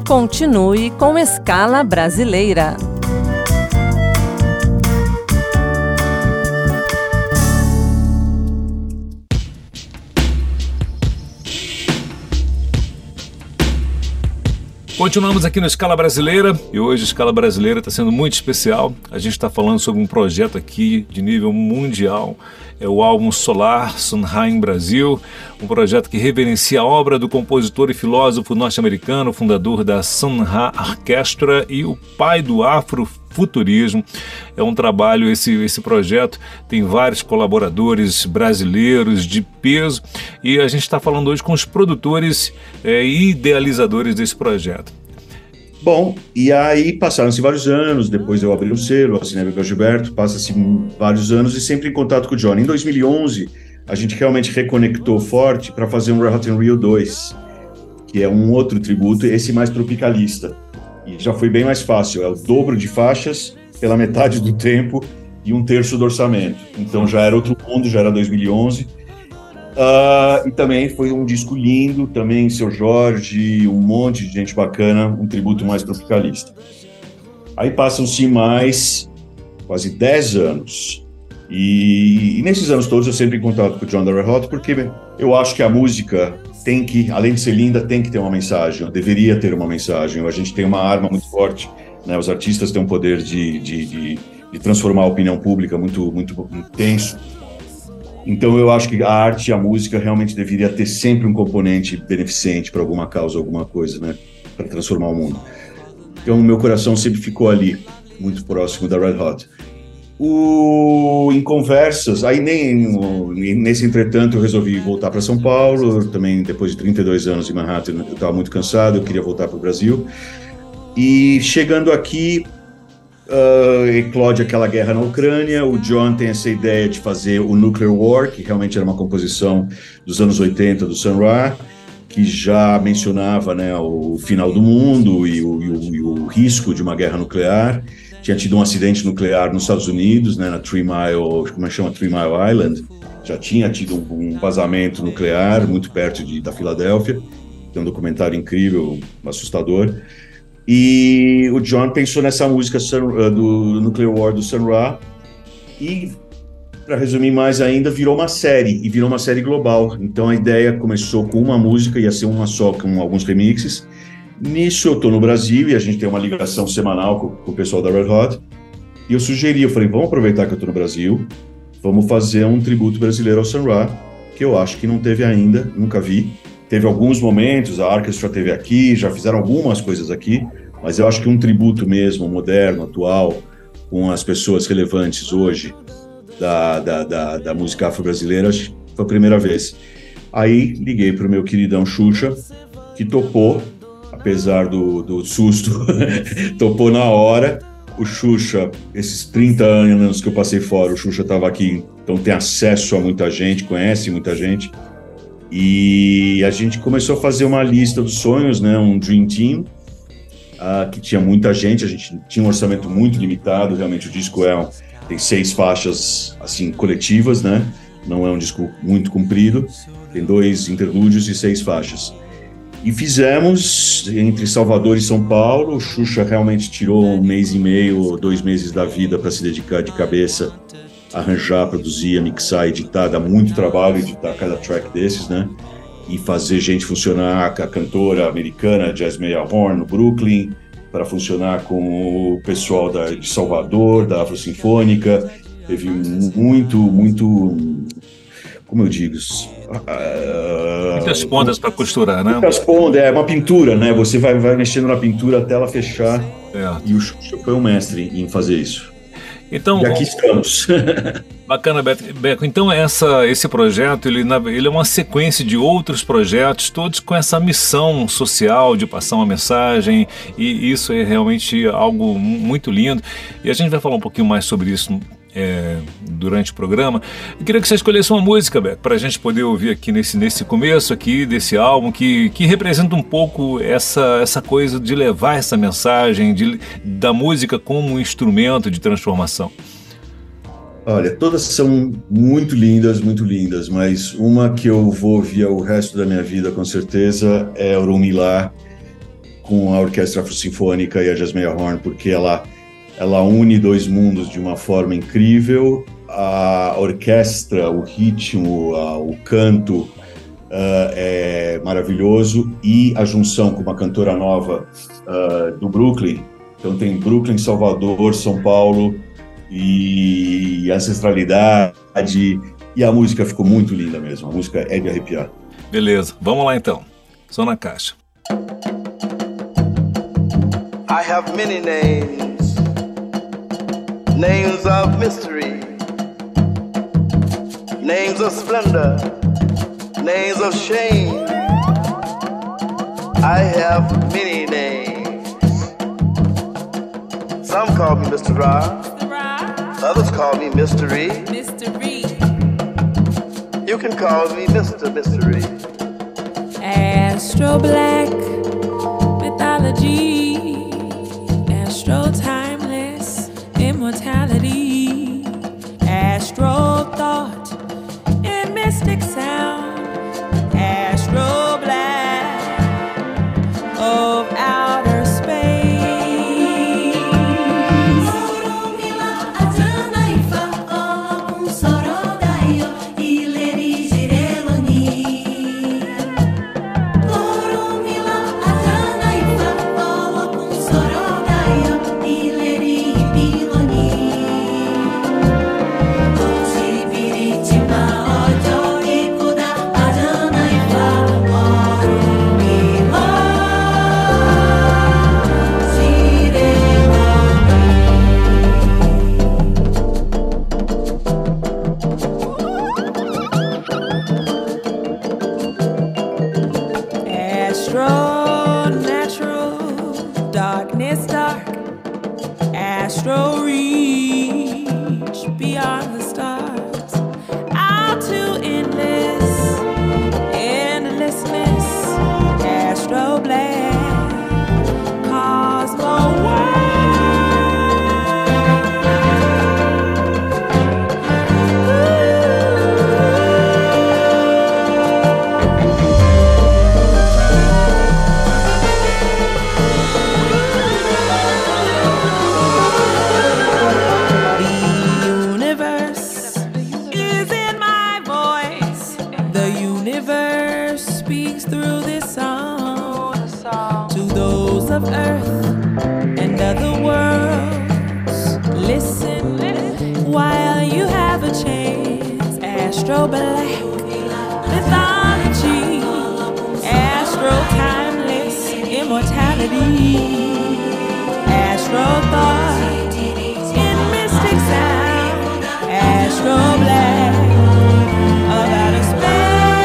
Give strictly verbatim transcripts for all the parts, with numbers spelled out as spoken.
Continue com Escala Brasileira. Continuamos aqui no Escala Brasileira e hoje a Escala Brasileira está sendo muito especial. A gente está falando sobre um projeto aqui de nível mundial. É o álbum Solar, Sun Ra em Brasil, um projeto que reverencia a obra do compositor e filósofo norte-americano, fundador da Sun Ra Orchestra e o pai do afrofuturismo. É um trabalho, esse, esse projeto tem vários colaboradores brasileiros de peso e a gente está falando hoje com os produtores é, e idealizadores desse projeto. Bom, e aí passaram-se vários anos, depois eu abri o selo, assinei com o Gilberto, passa-se vários anos e sempre em contato com o Johnny. Em dois mil e onze, a gente realmente reconectou forte para fazer um Red Hot in Rio dois, que é um outro tributo, esse mais tropicalista. E já foi bem mais fácil, é o dobro de faixas pela metade do tempo e um terço do orçamento. Então já era outro mundo, já era dois mil e onze. Uh, e também foi um disco lindo, também Seu Jorge, um monte de gente bacana, um tributo mais tropicalista. Aí passam-se mais quase dez anos, e, e nesses anos todos eu sempre em contato com o John da Red Hot, porque eu acho que a música tem que, além de ser linda, tem que ter uma mensagem, deveria ter uma mensagem. A gente tem uma arma muito forte, né? Os artistas têm um poder de, de, de, de transformar a opinião pública muito, muito intenso. Então eu acho que a arte e a música realmente deveria ter sempre um componente beneficente para alguma causa, alguma coisa, né? Para transformar o mundo. Então o meu coração sempre ficou ali, muito próximo da Red Hot. O, em conversas, aí nem nesse entretanto eu resolvi voltar para São Paulo, também depois de trinta e dois anos em Manhattan eu estava muito cansado, eu queria voltar para o Brasil. E chegando aqui, Uh, eclode aquela guerra na Ucrânia, o John tem essa ideia de fazer o Nuclear War, que realmente era uma composição dos anos oitenta do Sun Ra, que já mencionava, né, o final do mundo e o, e, o, e o risco de uma guerra nuclear. Tinha tido um acidente nuclear nos Estados Unidos, né, na Three Mile, como é que chama? Three Mile Island, já tinha tido um, um vazamento nuclear muito perto de, da Filadélfia. Tem um documentário incrível, assustador. E o John pensou nessa música Sun, uh, do Nuclear War do Sun Ra e, para resumir mais ainda, virou uma série, e virou uma série global. Então a ideia começou com uma música, ia ser uma só, com alguns remixes. Nisso eu estou no Brasil e a gente tem uma ligação semanal com, com o pessoal da Red Hot. E eu sugeri, eu falei, vamos aproveitar que eu estou no Brasil, vamos fazer um tributo brasileiro ao Sun Ra, que eu acho que não teve ainda, nunca vi. Teve alguns momentos, a Orchestra teve aqui, já fizeram algumas coisas aqui, mas eu acho que um tributo mesmo, moderno, atual, com as pessoas relevantes hoje da, da, da, da música afro-brasileira, acho que foi a primeira vez. Aí liguei para o meu queridão Xuxa, que topou, apesar do, do susto, topou na hora. O Xuxa, esses trinta anos que eu passei fora, o Xuxa estava aqui, então tem acesso a muita gente, conhece muita gente. E a gente começou a fazer uma lista dos sonhos, né, um Dream Team, uh, que tinha muita gente, a gente tinha um orçamento muito limitado, realmente o disco é um, tem seis faixas assim, coletivas, né, não é um disco muito comprido, tem dois interlúdios e seis faixas. E fizemos entre Salvador e São Paulo, o Xuxa realmente tirou um mês e meio, dois meses da vida para se dedicar de cabeça, arranjar, produzir, mixar, editar, dá muito trabalho editar cada track desses, né? E fazer gente funcionar, a cantora americana Jasmine Horn no Brooklyn, para funcionar com o pessoal da, de Salvador, da Afro Sinfônica. Teve muito, muito, como eu digo... Uh, muitas pontas para costurar, né? Muitas pontas, é uma pintura, né? Você vai, vai mexendo na pintura até ela fechar. É. E o Xuxa foi um mestre em fazer isso. Então, e aqui estamos. Bacana, Beco. Então essa, esse projeto ele, ele é uma sequência de outros projetos, todos com essa missão social de passar uma mensagem, e isso é realmente algo muito lindo. E a gente vai falar um pouquinho mais sobre isso é, durante o programa. Eu queria que você escolhesse uma música, Beco, para a gente poder ouvir aqui nesse, nesse começo aqui desse álbum, que, que representa um pouco essa, essa coisa de levar essa mensagem de, da música como um instrumento de transformação. Olha, todas são muito lindas, muito lindas, mas uma que eu vou ouvir o resto da minha vida, com certeza, é Orumilá, com a Orquestra Afro-Sinfônica e a Jazz Meia Horn, porque ela, ela une dois mundos de uma forma incrível. A orquestra, o ritmo, a, o canto uh, é maravilhoso, e a junção com uma cantora nova uh, do Brooklyn. Então tem Brooklyn, Salvador, São Paulo, e ancestralidade, e a música ficou muito linda mesmo, a música é de arrepiar. Beleza, vamos lá então, só na caixa. I have many names, names of mystery, names of splendor, names of shame. I have many names. Some call me Mister Ra, others call me Mystery. Mystery. You can call me Mister Mystery. Astro Black mythology, Astro timeless immortality, Astro thought and mystic sound, Astro Black of outer space. Astro reach beyond the stars, out to endless, endlessness. Astro Black, Cosmo World. Of earth and other worlds, listen while you have a chance. Astro Black mythology, Astro timeless immortality, Astro thought in mystic sound, Astro Black of outer space.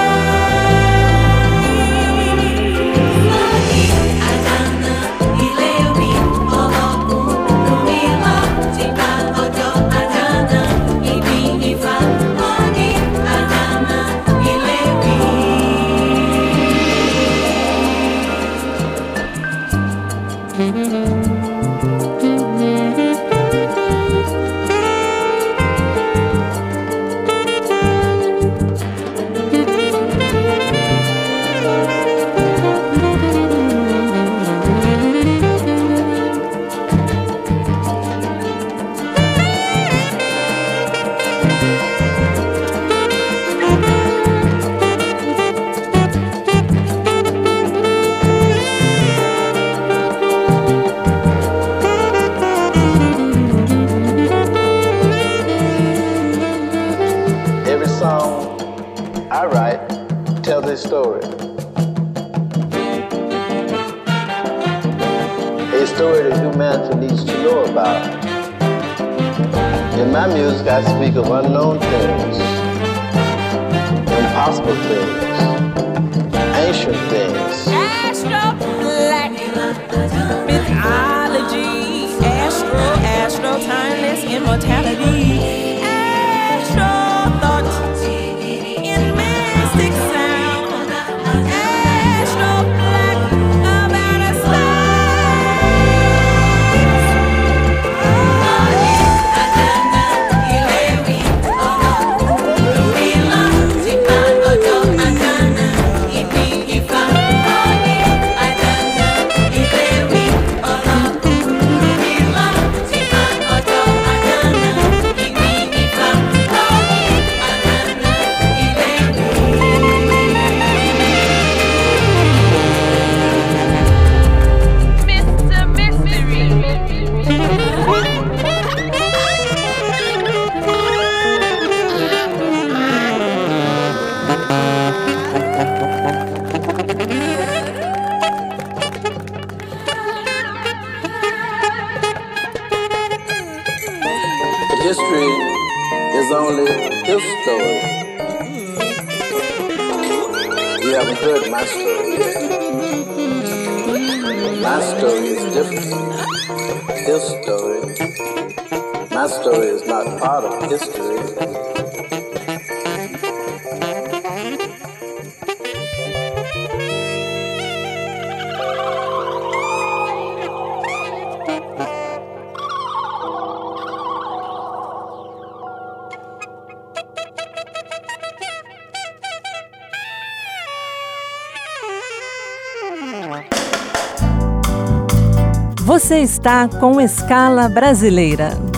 Story. A story that humanity needs to know about. In my music, I speak of unknown things, impossible things, ancient things. Astro Black mythology, Astro, Astro timeless immortality, Astro thought in mystic sound. If his story. You haven't heard my story yet. My story is different from his story. My story is not part of history. Você está com Escala Brasileira.